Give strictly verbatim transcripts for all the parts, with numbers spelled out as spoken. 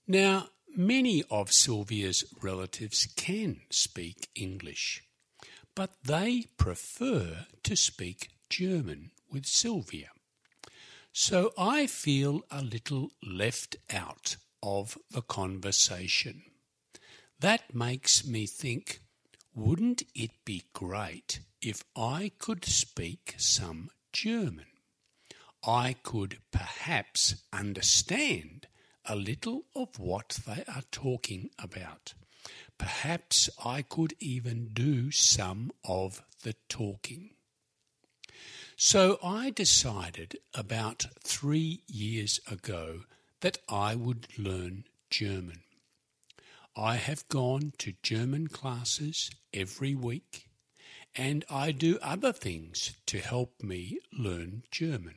Now, many of Sylvia's relatives can speak English, but they prefer to speak German with Sylvia. So I feel a little left out of the conversation. That makes me think, wouldn't it be great if I could speak some German? I could perhaps understand a little of what they are talking about. Perhaps I could even do some of the talking. So I decided about three years ago that I would learn German. I have gone to German classes every week, and I do other things to help me learn German.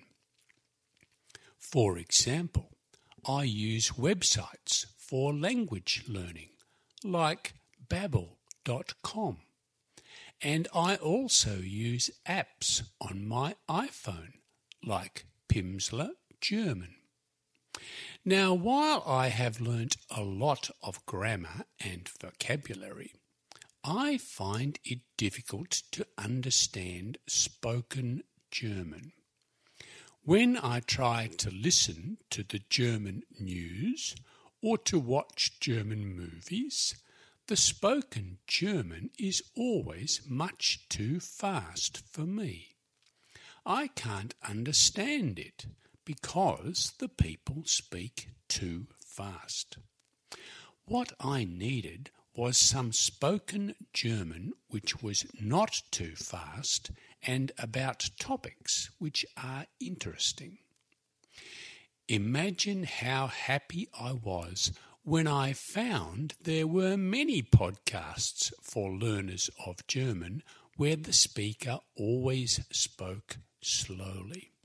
For example, I use websites for language learning, like babbel dot com, and I also use apps on my iPhone, like Pimsleur German. Now, while I have learnt a lot of grammar and vocabulary, I find it difficult to understand spoken German. When I try to listen to the German news or to watch German movies, the spoken German is always much too fast for me. I can't understand it because the people speak too fast. What I needed was some spoken German which was not too fast and about topics which are interesting. Imagine how happy I was when I found there were many podcasts for learners of German where the speaker always spoke slowly.